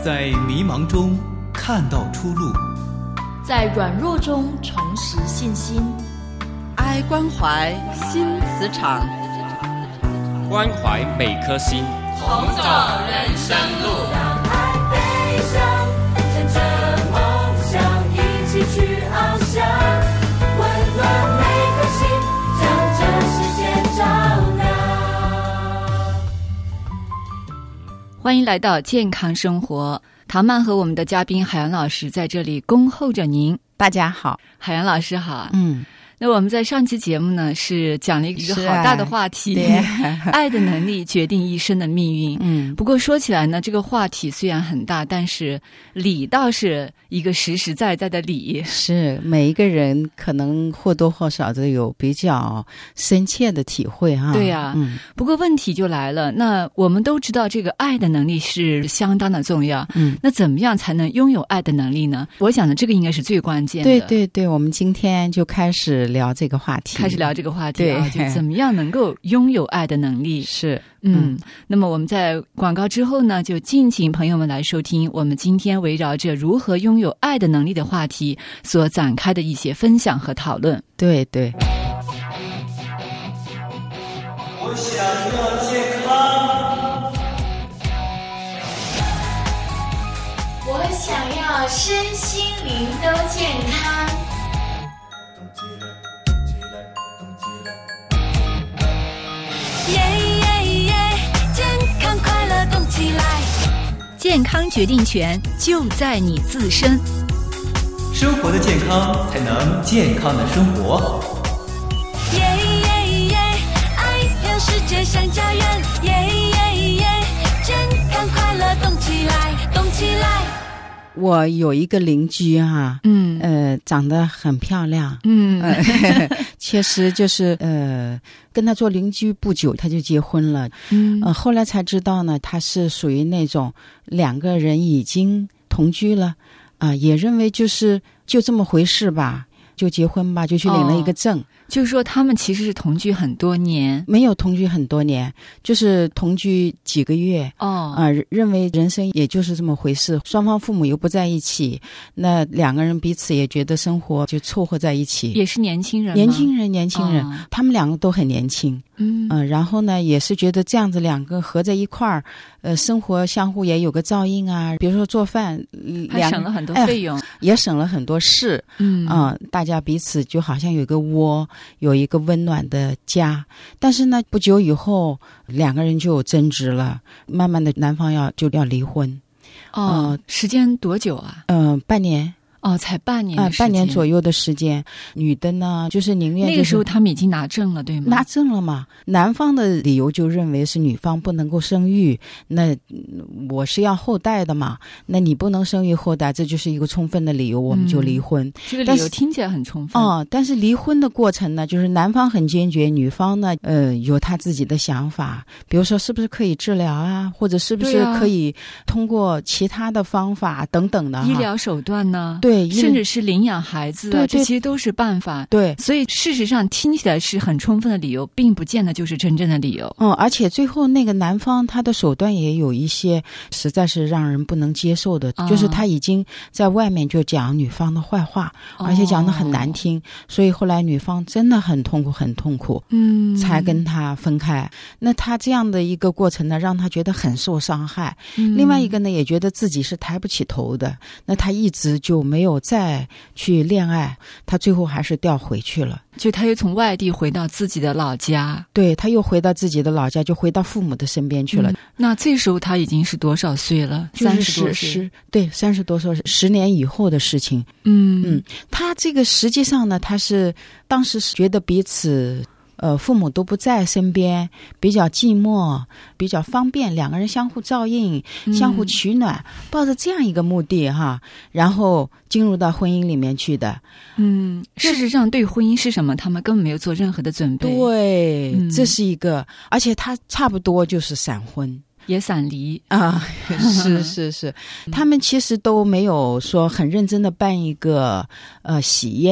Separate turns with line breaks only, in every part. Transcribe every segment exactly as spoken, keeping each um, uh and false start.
在迷茫中看到出路，
在软弱中重拾信心。
爱关怀新磁场，
关怀每颗心，
同走人生路。
让爱飞翔，乘着梦想一起去翱翔，温暖每颗心，将这世界照亮。
欢迎来到健康生活，唐曼和我们的嘉宾海洋老师在这里恭候着您。
大家好。
海洋老师好。
嗯，
那我们在上期节目呢是讲了一个好大的话题，
对
爱的能力决定一生的命运。
嗯，
不过说起来呢，这个话题虽然很大，但是理倒是一个实实在在的理。
是每一个人可能或多或少的有比较深切的体会哈。
对呀、啊
嗯，
不过问题就来了，那我们都知道这个爱的能力是相当的重要。
嗯，
那怎么样才能拥有爱的能力呢？我想呢，这个应该是最关键的。
对对对，我们今天就开始聊这个话题，
开始聊这个话题啊，
对
就怎么样能够拥有爱的能力。
是，
嗯，
嗯
那么我们在广告之后呢，就敬请朋友们来收听我们今天围绕着如何拥有爱的能力的话题所展开的一些分享和讨论。
对对。
我想要健康，
我想要身心灵都健康。
耶耶耶，健康快乐动起来，
健康决定权就在你自身。
生活的健康才能健康的生活。
耶耶耶，爱让世界像家园，耶耶耶，健康快乐动起来，动起来。
我有一个邻居哈，
嗯
呃，长得很漂亮，
嗯，
呃、确实就是呃，跟他做邻居不久，他就结婚了，
嗯
呃，后来才知道呢，他是属于那种两个人已经同居了，啊、呃，也认为就是就这么回事吧，就结婚吧，就去领了一个证。
哦，就是说他们其实是同居很多年。
没有同居很多年，就是同居几个月。
哦，
啊、呃，认为人生也就是这么回事，双方父母又不在一起，那两个人彼此也觉得生活就凑合在一起。
也是年轻人吗？
年轻人，年轻人，
哦，
他们两个都很年轻。
嗯
嗯、呃，然后呢，也是觉得这样子两个合在一块儿，呃，生活相互也有个照应啊。比如说做饭，
还省了很多费用，
哎，也省了很多事。
嗯
啊、呃，大家彼此就好像有一个窝，有一个温暖的家。但是呢，不久以后两个人就有争执了，慢慢的男方要就要离婚。
哦，
呃
时间多久啊？
嗯、呃，半年。
哦，才半年
啊、
的时间，
半年左右的时间。女的呢，就是宁愿、就是、
那个时候他们已经拿证了，对吗？
拿证了嘛。男方的理由就认为是女方不能够生育，那我是要后代的嘛，那你不能生育后代，这就是一个充分的理由，我们就离婚。
嗯、这个理由听起来很充分。
哦，但是离婚的过程呢，就是男方很坚决，女方呢，呃，有他自己的想法，比如说是不是可以治疗啊，或者是不是可以通过其他的方法等等的、啊、
医疗手段呢？
对，
甚至是领养孩子啊，
对对，
这些都是办法。
对，
所以事实上听起来是很充分的理由，并不见得就是真正的理由。
嗯，而且最后那个男方他的手段也有一些实在是让人不能接受的，哦、就是他已经在外面就讲女方的坏话，而且讲得很难听，哦、所以后来女方真的很痛苦很痛苦，
嗯，
才跟他分开。那他这样的一个过程呢，让他觉得很受伤害。
嗯、
另外一个呢，也觉得自己是抬不起头的，那他一直就没有再去恋爱，他最后还是调回去了。
就他又从外地回到自己的老家，
对，他又回到自己的老家，就回到父母的身边去了。
嗯、那这时候他已经是多少岁了？三十多岁，
对，三十多岁，十年以后的事情。
嗯
嗯，他这个实际上呢，他是当时是觉得彼此。呃，父母都不在身边，比较寂寞，比较方便，两个人相互照应，
嗯、
相互取暖，抱着这样一个目的哈，然后进入到婚姻里面去的。
嗯，事实上对婚姻是什么，他们根本没有做任何的准备。
对，
嗯、
这是一个，而且他差不多就是闪婚。
也散离
啊，是是是，他们其实都没有说很认真的办一个呃喜宴。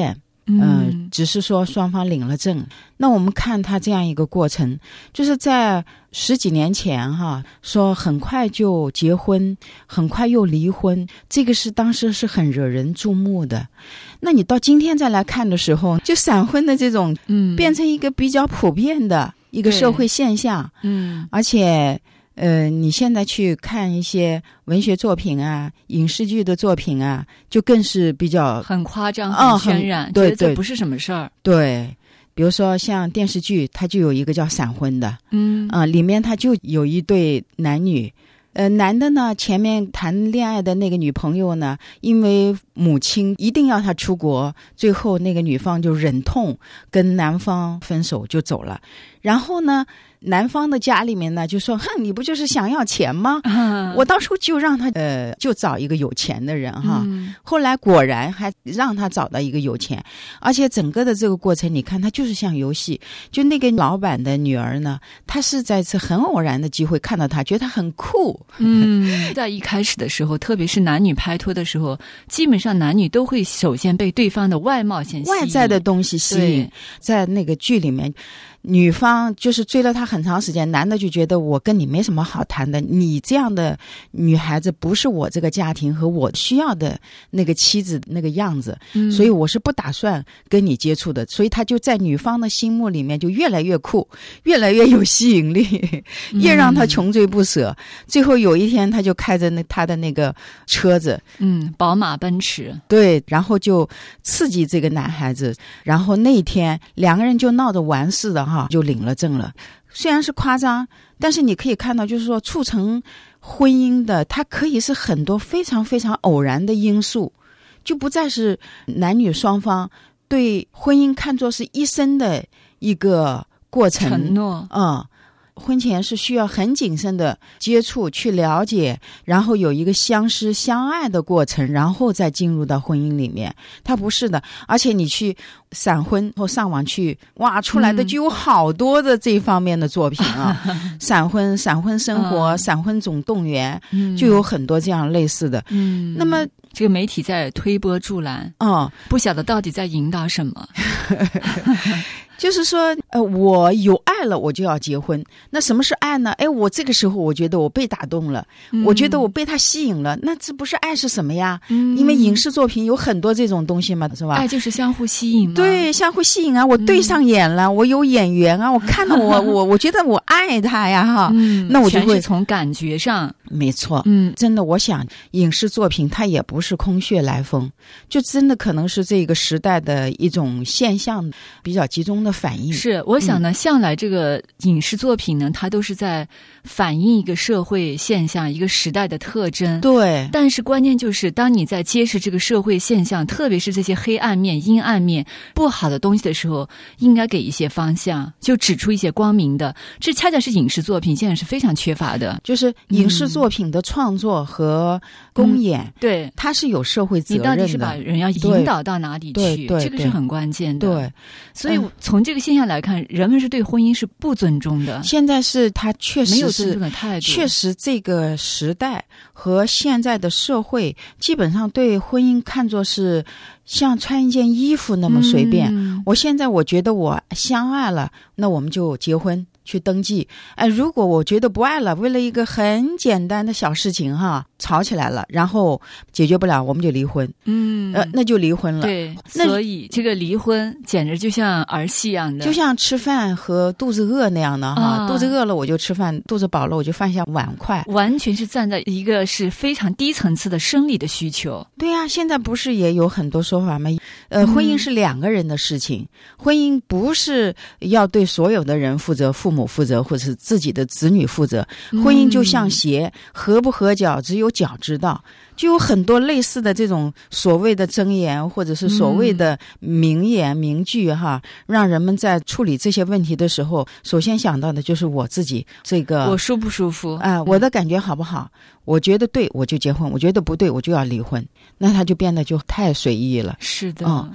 嗯、呃，
嗯
只是说双方领了证。那我们看他这样一个过程，就是在十几年前哈，说很快就结婚，很快又离婚，这个是当时是很惹人注目的。那你到今天再来看的时候，就闪婚的这种，嗯，变成一个比较普遍的一个社会现象，
嗯，
而且。呃，你现在去看一些文学作品啊、影视剧的作品啊，就更是比较
很夸张、
哦、
很渲染，
对
觉得这不是什么事儿。
对，比如说像电视剧，它就有一个叫闪婚的，
嗯
啊、呃，里面它就有一对男女，呃，男的呢，前面谈恋爱的那个女朋友呢，因为母亲一定要他出国，最后那个女方就忍痛跟男方分手就走了，然后呢。男方的家里面呢就说，哼，你不就是想要钱吗？嗯、我到时候就让他呃，就找一个有钱的人哈。嗯、后来果然还让他找到一个有钱，而且整个的这个过程，你看他就是像游戏。就那个老板的女儿呢，她是在一次很偶然的机会看到他，觉得他很酷。
嗯，在一开始的时候，特别是男女拍拖的时候，基本上男女都会首先被对方的外貌先吸引，
外在的东西吸引。在那个剧里面。女方就是追了他很长时间，男的就觉得我跟你没什么好谈的，你这样的女孩子不是我这个家庭和我需要的那个妻子那个样子，嗯、所以我是不打算跟你接触的。所以他就在女方的心目里面就越来越酷，越来越有吸引力，越让他穷追不舍。嗯、最后有一天，他就开着那他的那个车子，
嗯，宝马奔驰，
对，然后就刺激这个男孩子，然后那一天两个人就闹着完事的哈。就领了证了，虽然是夸张，但是你可以看到，就是说促成婚姻的，它可以是很多非常非常偶然的因素，就不再是男女双方对婚姻看作是一生的一个过程
承诺，
嗯。婚前是需要很谨慎的接触去了解，然后有一个相识相爱的过程，然后再进入到婚姻里面。它不是的，而且你去闪婚或上网去，哇，出来的就有好多的这方面的作品啊，嗯、闪婚、闪婚生活、嗯、闪婚总动员，嗯、就有很多这样类似的。嗯，那么
这个媒体在推波助澜，
哦，
不晓得到底在引导什么。
就是说，呃，我有爱了，我就要结婚。那什么是爱呢？哎，我这个时候我觉得我被打动了，嗯、我觉得我被他吸引了，那这不是爱是什么呀？嗯、因为影视作品有很多这种东西嘛，是吧？
爱就是相互吸引嘛。
对，相互吸引啊！我对上眼了，嗯、我有眼缘啊！我看到我，我我觉得我爱他呀，哈。嗯，那我就会
全是从感觉上，
没错。嗯，真的，我想影视作品它也不是空穴来风，就真的可能是这个时代的一种现象比较集中的反应。
是，我想呢，嗯、向来这个影视作品呢，它都是在反映一个社会现象、一个时代的特征。
对。
但是关键就是，当你在揭示这个社会现象，特别是这些黑暗面、阴暗面、不好的东西的时候，应该给一些方向，就指出一些光明的。这恰恰是影视作品现在是非常缺乏的。
就是影视作品的创作和公演，
嗯、对，
它是有社会责任的。
你到底是把人要引导到哪里去？这个是很关键的。
对，
所以从这个现象来看，人们是对婚姻是不尊重的。
现在是他确实是
没有尊重的态度。
确实，这个时代和现在的社会，基本上对婚姻看作是像穿一件衣服那么随便。嗯、我现在我觉得我相爱了，那我们就结婚。去登记，哎，如果我觉得不爱了，为了一个很简单的小事情哈，吵起来了，然后解决不了，我们就离婚，嗯，呃，那就离婚了。
对，所以这个离婚简直就像儿戏一样的，
就像吃饭和肚子饿那样的哈，啊、肚子饿了我就吃饭，肚子饱了我就放下碗筷，
完全是站在一个是非常低层次的生理的需求。
对呀、啊，现在不是也有很多说法吗？呃，婚姻是两个人的事情，嗯、婚姻不是要对所有的人负责，父母。父母负责，或者是自己的子女负责。婚姻就像鞋，合不合脚只有脚知道。就有很多类似的这种所谓的箴言，或者是所谓的名言名句哈，让人们在处理这些问题的时候，首先想到的就是我自己这个
我舒不舒服
啊、呃，我的感觉好不好？我觉得对，我就结婚；我觉得不对，我就要离婚。那他就变得就太随意了。
是的。
嗯，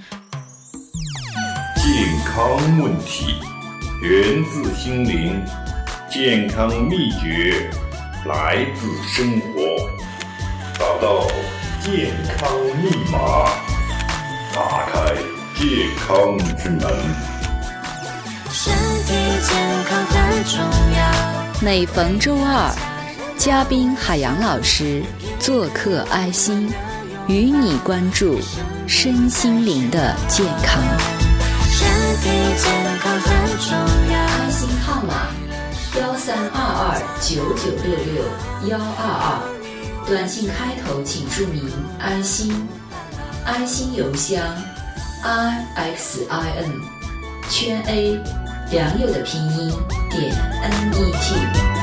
健康问题源自心灵，健康秘诀来自生活，找到健康密码，打开健康之门。
身体健康很重要。
每逢周二，嘉宾海洋老师做客爱心，与你关注身心灵的健康。
身体健康很重要。
爱心号码幺三二二九九六六幺二二，短信开头请注明爱心，爱心邮箱 i x i n 圈 a 良友的拼音点 n e t。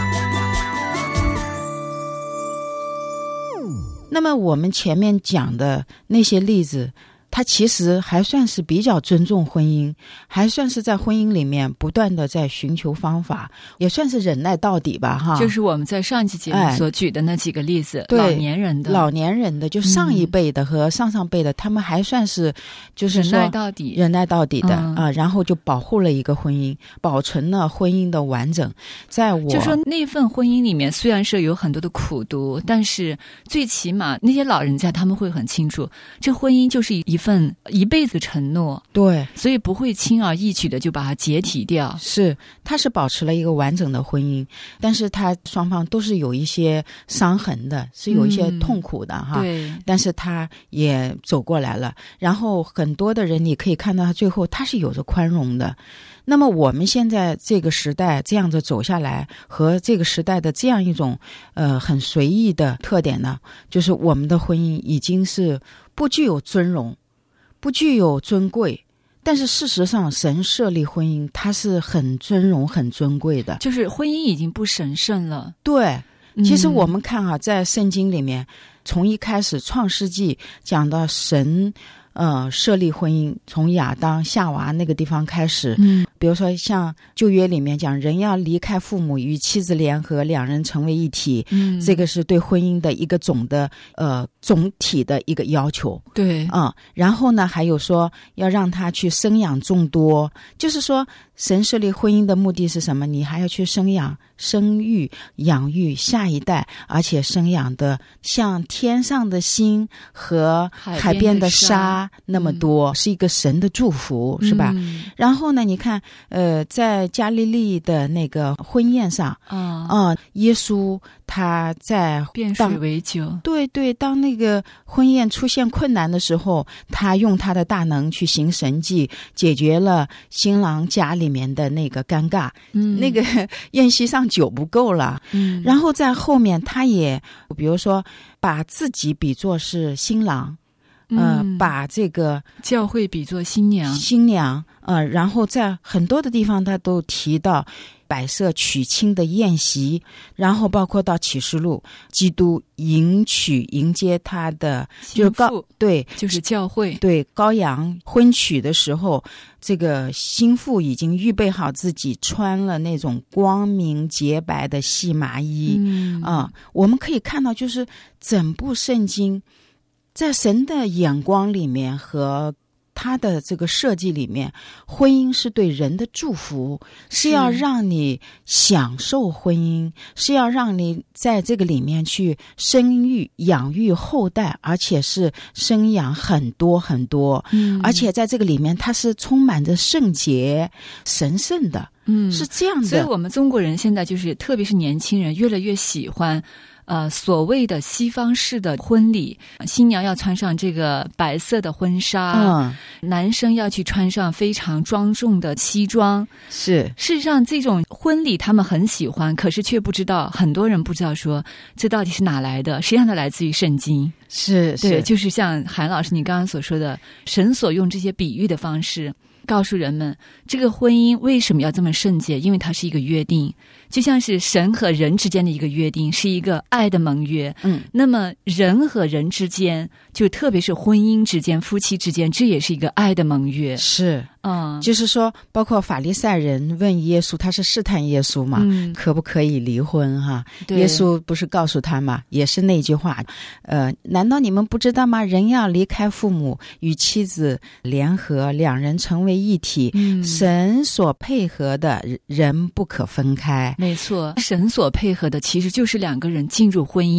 那么我们前面讲的那些例子，他其实还算是比较尊重婚姻，还算是在婚姻里面不断的在寻求方法，也算是忍耐到底吧哈。
就是我们在上期节目所举的那几个例子，
对，
老年人的
老年人的就上一辈的和上上辈的、嗯、他们还算是就是说
忍耐到底
忍耐到底的、
嗯、
啊，然后就保护了一个婚姻，保存了婚姻的完整。在我
就说那份婚姻里面虽然是有很多的苦毒，但是最起码那些老人家他们会很清楚，这婚姻就是一份一辈子承诺，
对，
所以不会轻而易举的就把它解体掉。
是，他是保持了一个完整的婚姻，但是他双方都是有一些伤痕的，是有一些痛苦的、嗯、哈。
对，
但是他也走过来了。然后很多的人你可以看到他最后他是有着宽容的。那么我们现在这个时代这样子走下来，和这个时代的这样一种呃很随意的特点呢，就是我们的婚姻已经是不具有尊荣，不具有尊贵，但是事实上神设立婚姻它是很尊荣很尊贵的，
就是婚姻已经不神圣了。
对，其实我们看啊，在圣经里面从一开始创世纪讲到神呃，设立婚姻，从亚当夏娃那个地方开始，嗯，比如说像旧约里面讲，人要离开父母，与妻子联合，两人成为一体，嗯，这个是对婚姻的一个总的呃总体的一个要求，
对，
嗯，然后呢，还有说要让他去生养众多，就是说神设立婚姻的目的是什么？你还要去生养、生育、养育下一代，而且生养的像天上的星和海边的沙那么多，嗯、是一个神的祝福，是吧？嗯、然后呢，你看，呃，在加利利的那个婚宴上，啊、呃，耶稣他在
变水为酒，
对对，当那个婚宴出现困难的时候，他用他的大能去行神迹，解决了新郎家里面的那个尴尬。嗯，那个宴席上酒不够了，嗯，然后在后面他也比如说把自己比作是新郎。呃，
嗯、
把这个
教会比作新娘，
新娘，呃，然后在很多的地方他都提到摆设娶亲的宴席，然后包括到启示录，基督迎娶迎接他的就是高对，
就是教会
对羔羊婚娶的时候，这个新妇已经预备好自己穿了那种光明洁白的细麻衣，嗯啊、呃，我们可以看到，就是整部圣经。在神的眼光里面和他的这个设计里面，婚姻是对人的祝福，是要让你享受婚姻，是要让你在这个里面去生育养育后代，而且是生养很多很多，嗯，而且在这个里面它是充满着圣洁神圣的，嗯，是这样的。
所以我们中国人现在就是特别是年轻人越来越喜欢呃，所谓的西方式的婚礼，新娘要穿上这个白色的婚纱，嗯，男生要去穿上非常庄重的西装。
是，
事实上这种婚礼他们很喜欢，可是却不知道，很多人不知道说这到底是哪来的，实际上它来自于圣经。
是，
对，
是
就是像韩老师你刚刚所说的，神所用这些比喻的方式告诉人们这个婚姻为什么要这么圣洁，因为它是一个约定，就像是神和人之间的一个约定，是一个爱的盟约。嗯，那么人和人之间，就特别是婚姻之间夫妻之间，这也是一个爱的盟约。
是，
嗯，
就是说包括法利赛人问耶稣，他是试探耶稣嘛，嗯，可不可以离婚哈？耶稣不是告诉他嘛，也是那句话，呃，难道你们不知道吗？人要离开父母，与妻子联合，两人成为一体，嗯，神所配合的人不可分开。
没错，神所配合的其实就是两个人进入婚姻，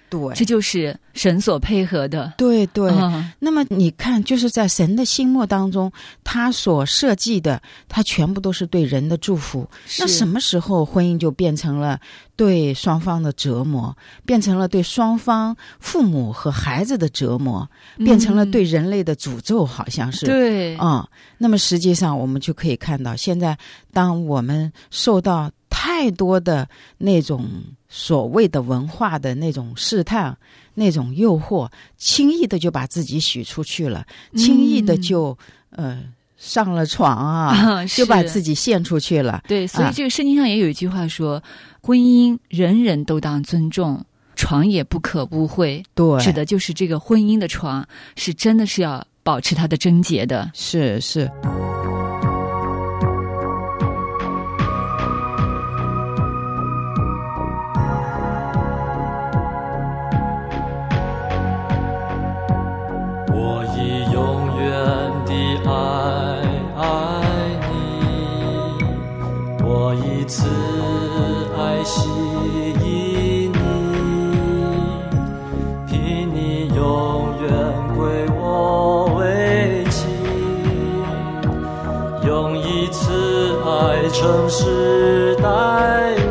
对，
这就是神所配合的。
对对、
嗯、
那么你看，就是在神的心目当中，他所设计的，他全部都是对人的祝福。那什么时候婚姻就变成了对双方的折磨，变成了对双方父母和孩子的折磨，变成了对人类的诅咒，好像是。
对，
嗯，那么实际上我们就可以看到，现在当我们受到太多的那种所谓的文化的那种试探、那种诱惑，轻易的就把自己许出去了，轻易的就、嗯、呃上了床啊，
啊
就把自己献出去了。
对，所以这个圣经上也有一句话说、啊、婚姻人人都当尊重，床也不可污秽。
对，
指的就是这个婚姻的床是真的是要保持它的贞洁的。
是是。
我以永远的爱爱你，我以慈爱吸引你，凭你永远归我为妻，用以慈爱诚实待你。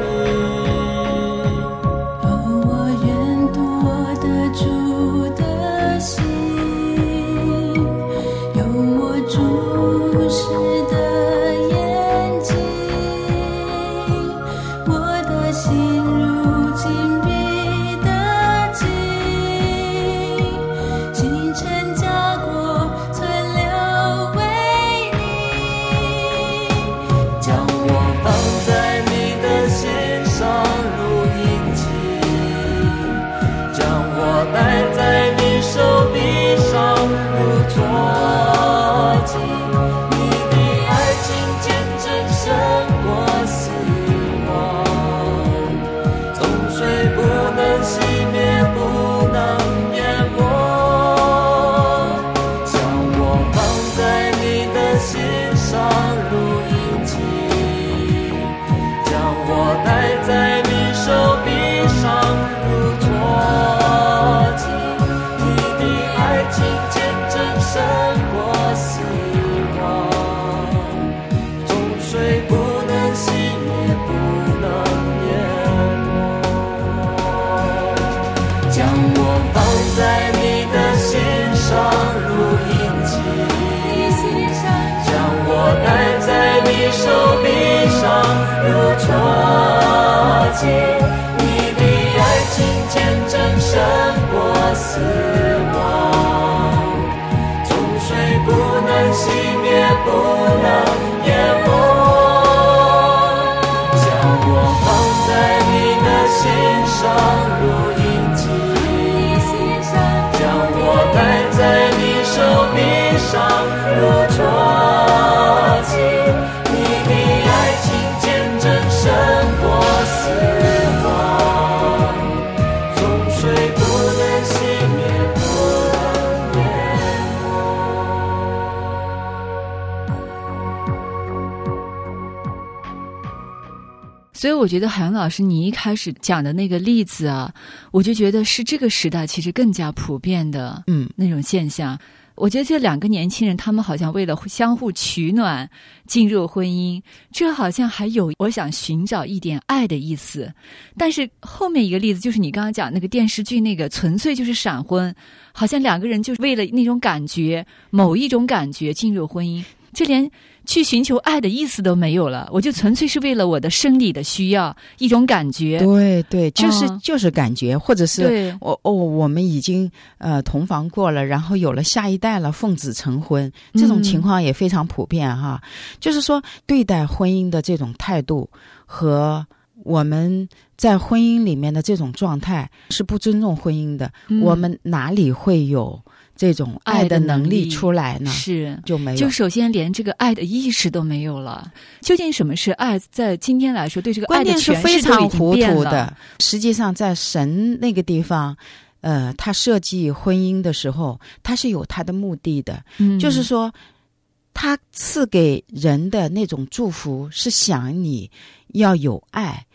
所以我觉得海洋老师你一开始讲的那个例子啊，我就觉得是这个时代其实更加普遍的嗯那种现象。我觉得这两个年轻人他们好像为了相互取暖进入婚姻，这好像还有我想寻找一点爱的意思。但是后面一个例子就是你刚刚讲那个电视剧，那个纯粹就是闪婚，好像两个人就为了那种感觉，某一种感觉进入婚姻，这连去寻求爱的意思都没有了，我就纯粹是为了我的生理的需要，一种感觉。
对对，就是、
哦、
就是感觉，或者是我哦，我们已经呃同房过了，然后有了下一代了，奉子成婚，这种情况也非常普遍哈。嗯、就是说，对待婚姻的这种态度和我们在婚姻里面的这种状态是不尊重婚姻的，嗯、我们哪里会有这种爱的能力出来呢？
是
就没有，
就首先连这个爱的意识都没有了。究竟什么是爱？在今天来说，对这个爱的诠释都已经变了。关键是非常糊涂的。实
际上，在神那个地方，呃，他设计婚姻的时候，他是有他的目的的，嗯、就是说，他赐给人的那种祝福是想你要有爱，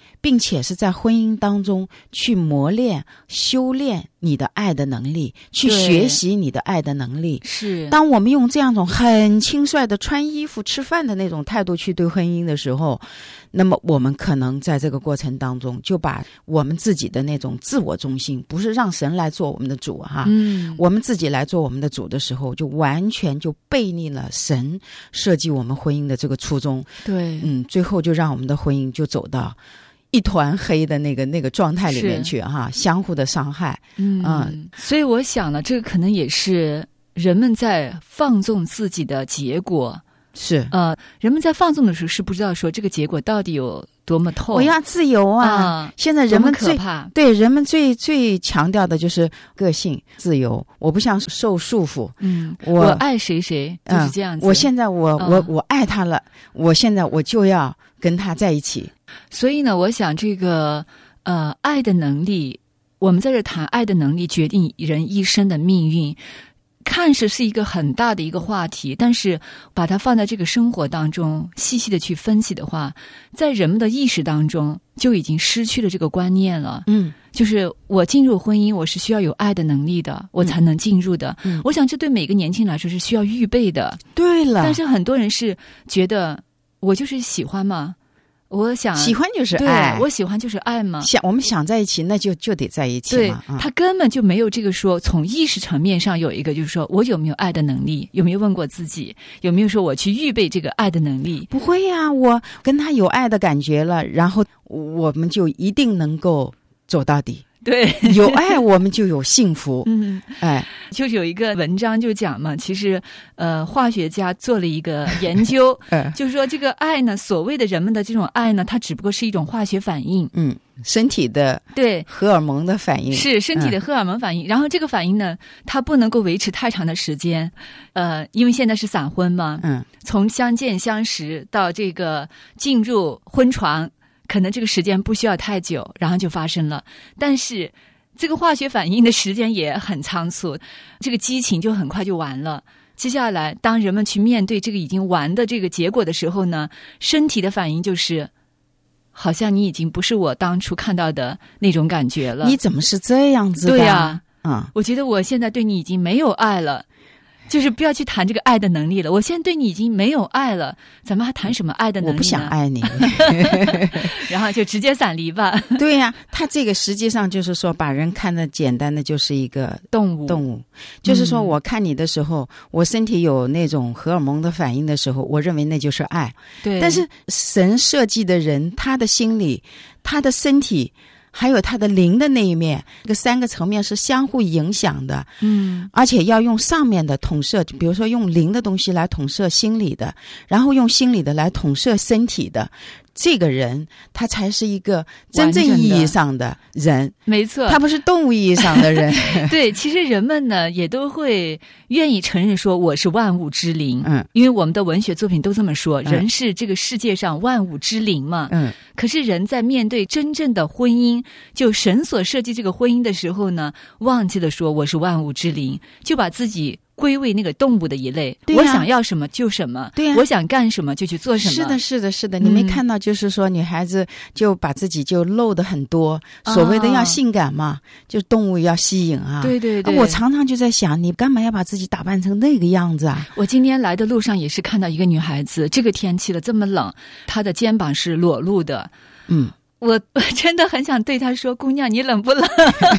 并且是在婚姻当中去磨练、修炼你的爱的能力，去学习你的爱的能力。
是，
当我们用这样一种很轻率的穿衣服、吃饭的那种态度去对婚姻的时候，那么我们可能在这个过程当中就把我们自己的那种自我中心，不是让神来做我们的主哈，
嗯，
我们自己来做我们的主的时候，就完全就背逆了神设计我们婚姻的这个初衷。
对，
嗯，最后就让我们的婚姻就走到一团黑的那个那个状态里面去哈，相互的伤害。
嗯，
嗯，
所以我想呢，这个可能也是人们在放纵自己的结果。
是，
呃，人们在放纵的时候是不知道说这个结果到底有多么痛。
我要自由啊！
啊
现在人们最
可怕，
对人们最最强调的就是个性自由，我不想受束缚。
嗯，
我
我爱谁谁就是这样子。
嗯、我现在我、
嗯、
我我爱他了，我现在我就要跟他在一起。
所以呢，我想这个呃爱的能力，我们在这谈爱的能力决定人一生的命运。看似是一个很大的一个话题，但是把它放在这个生活当中细细的去分析的话，在人们的意识当中就已经失去了这个观念了。
嗯，
就是我进入婚姻，我是需要有爱的能力的，我才能进入的。
嗯，
我想这对每个年轻人来说是需要预备的。
对了，
但是很多人是觉得我就是喜欢嘛，我想
喜欢就是爱，
对，我喜欢就是爱嘛。
想我们想在一起，那就就得在一起嘛。
对，他根本就没有这个说从意识层面上有一个，就是说我有没有爱的能力？有没有问过自己？有没有说我去预备这个爱的能力？
不会呀、啊，我跟他有爱的感觉了，然后我们就一定能够走到底。
对，
有爱我们就有幸福。
嗯，
哎，
就是有一个文章就讲嘛，其实呃，化学家做了一个研究，就是说这个爱呢，所谓的人们的这种爱呢，它只不过是一种化学反应。
嗯，身体的
对
荷尔蒙的反应
是身体的荷尔蒙反应、嗯，然后这个反应呢，它不能够维持太长的时间，呃，因为现在是闪婚嘛，
嗯，
从相见相识到这个进入婚床。可能这个时间不需要太久，然后就发生了。但是这个化学反应的时间也很仓促，这个激情就很快就完了。接下来，当人们去面对这个已经完的这个结果的时候呢，身体的反应就是，好像你已经不是我当初看到的那种感觉了。
你怎么是这样子的？
对呀、
啊，嗯，
我觉得我现在对你已经没有爱了。就是不要去谈这个爱的能力了，我现在对你已经没有爱了，咱们还谈什么爱的能力呢？
我不想爱你
然后就直接散离吧。
对呀、啊，他这个实际上就是说把人看得简单的就是一个
动物
动物，就是说我看你的时候、嗯、我身体有那种荷尔蒙的反应的时候，我认为那就是爱。
对，
但是神设计的人，他的心理，他的身体还有他的灵的那一面，这个三个层面是相互影响的。
嗯，
而且要用上面的统摄，比如说用灵的东西来统摄心理的，然后用心理的来统摄身体的，这个人他才是一个真正意义上的人。
没错，
他不是动物意义上的人。
对，其实人们呢也都会愿意承认说我是万物之灵。
嗯，
因为我们的文学作品都这么说，人是这个世界上万物之灵嘛。
嗯，
可是人在面对真正的婚姻，就神所设计这个婚姻的时候呢，忘记了说我是万物之灵，就把自己归为那个动物的一类。
对、啊、
我想要什么就什么，
对、啊、
我想干什么就去做什么。
是的，是的，是的。你没看到就是说女孩子就把自己就露得很多、嗯、所谓的要性感嘛、哦、就是动物要吸引啊。
对对对，
我常常就在想，你干嘛要把自己打扮成那个样子啊？
我今天来的路上也是看到一个女孩子，这个天气了这么冷，她的肩膀是裸露的。
嗯，
我我真的很想对她说，姑娘你冷不冷？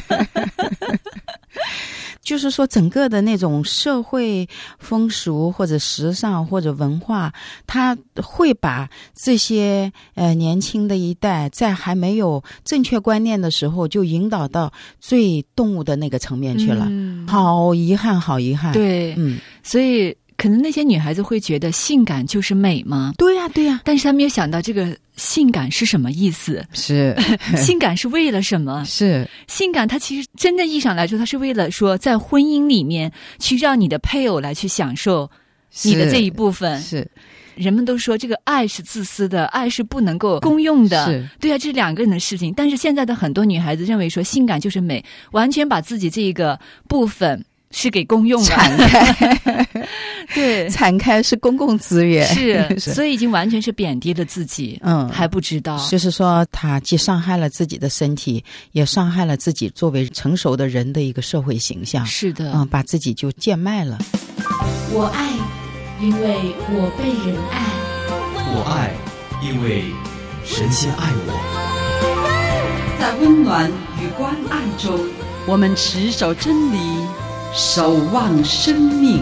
就是说整个的那种社会风俗或者时尚或者文化，它会把这些呃年轻的一代在还没有正确观念的时候就引导到最动物的那个层面去了。
嗯，
好遗憾，好遗憾。
对，
嗯，
所以可能那些女孩子会觉得性感就是美吗？
对呀、啊，对呀、啊。
但是她没有想到这个性感是什么意思？
是
性感是为了什么？
是
性感，它其实真正意义上来说，它是为了说在婚姻里面去让你的配偶来去享受你的这一部分。
是。
人们都说这个爱是自私的，爱是不能够公用的。
是，
对啊，这是两个人的事情。但是现在的很多女孩子认为说性感就是美，完全把自己这个部分是给公用的。 对，
敞开是公共资源，
是，所以已经完全是贬低了自己，嗯，还不知道，
就是说他既伤害了自己的身体，也伤害了自己作为成熟的人的一个社会形象。
是的，
嗯，把自己就贱卖了。
我爱，因为我被人爱。
我爱，因为神先爱我。
在温暖与关爱中，我们持守真理，守望生命。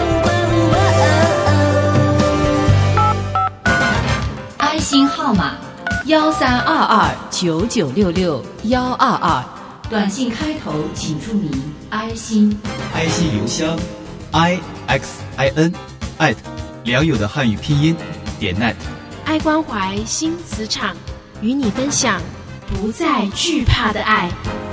爱心号码幺三二二九九六六幺二二，短信开头请注明爱心。
爱心邮箱 i x i n at 良友的汉语拼音点 net。
爱关怀新磁场，与你分享不再惧怕的爱。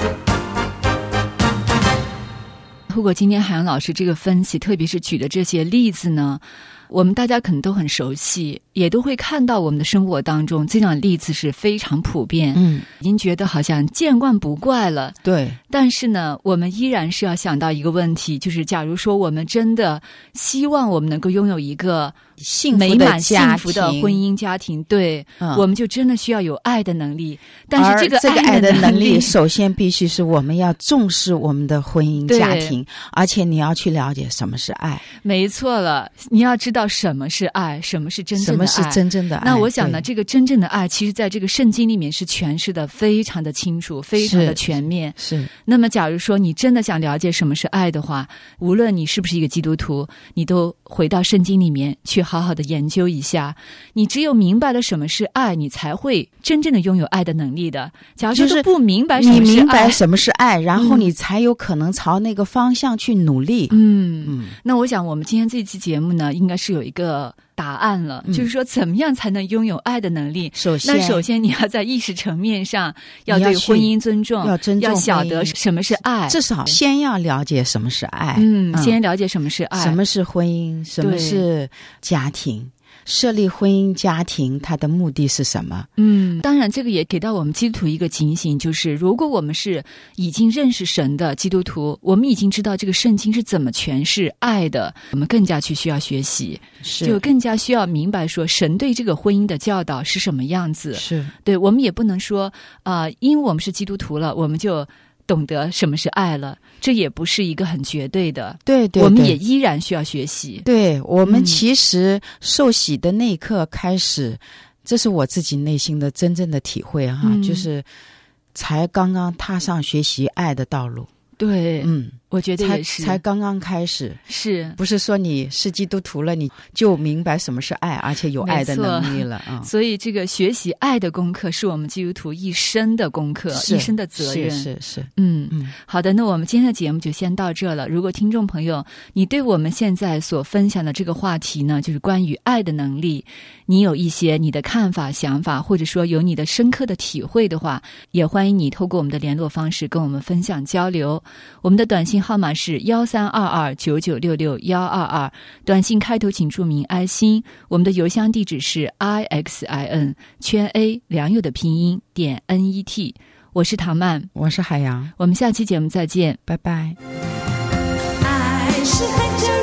通过今天海洋老师这个分析，特别是举的这些例子呢，我们大家可能都很熟悉，也都会看到我们的生活当中这样的例子是非常普遍，嗯，已经觉得好像见惯不怪了。
对，
但是呢，我们依然是要想到一个问题，就是假如说我们真的希望我们能够拥有一个
幸
美满幸福的婚姻家庭，对、嗯，我们就真的需要有爱的能力。但是这个
这个
爱
的能
力，
首先必须是我们要重视我们的婚姻家庭，而且你要去了解什么是爱。
没错了，你要知道什么是爱，什么是真正的爱。
什么是真正的爱？
那我想呢，这个真正的爱，其实在这个圣经里面是诠释的非常的清楚，非常的全面。
是。是
那么，假如说你真的想了解什么是爱的话，无论你是不是一个基督徒，你都回到圣经里面去好好的研究一下。你只有明白了什么是爱，你才会真正的拥有爱的能力的。假如说都不明白什么是爱，
你明白什么是爱，然后你才有可能朝那个方向去努力。
嗯嗯。那我想我们今天这期节目呢，应该是有一个答案了、嗯、就是说怎么样才能拥有爱的能力。
首先，
那首先你要在意识层面上要对婚姻尊重，
要尊重，
要晓得什么是爱，
至少先要了解什么是爱。
嗯，嗯先了解什么是爱，
什么是婚姻，什么是家庭，设立婚姻家庭它的目的是什么。
嗯，当然这个也给到我们基督徒一个警醒，就是如果我们是已经认识神的基督徒，我们已经知道这个圣经是怎么诠释爱的，我们更加去需要学习，
是
就更加需要明白说神对这个婚姻的教导是什么样子。
是
对，我们也不能说啊、呃，因为我们是基督徒了，我们就懂得什么是爱了，这也不是一个很绝对的。
对 对, 对，
我们也依然需要学习。
对，我们其实受洗的那一刻开始、嗯、这是我自己内心的真正的体会哈、嗯，就是才刚刚踏上学习爱的道路。
对，
嗯，
我觉得也是，
才才刚刚开始，
是
不是说你是基督徒了你就明白什么是爱，而且有爱的能力了啊、嗯？
所以这个学习爱的功课是我们基督徒一生的功课，一生的责任。
是是是，
嗯嗯。好的，那我们今天的节目就先到这了。如果听众朋友你对我们现在所分享的这个话题呢，就是关于爱的能力，你有一些你的看法、想法，或者说有你的深刻的体会的话，也欢迎你透过我们的联络方式跟我们分享交流。我们的短信号码是幺三二二九九六六幺二二，短信开头请注明爱心。我们的邮箱地址是 i x i n 圈 a 良友的拼音点 n e t。我是唐曼，
我是海洋，
我们下期节目再见，
拜拜。
爱是很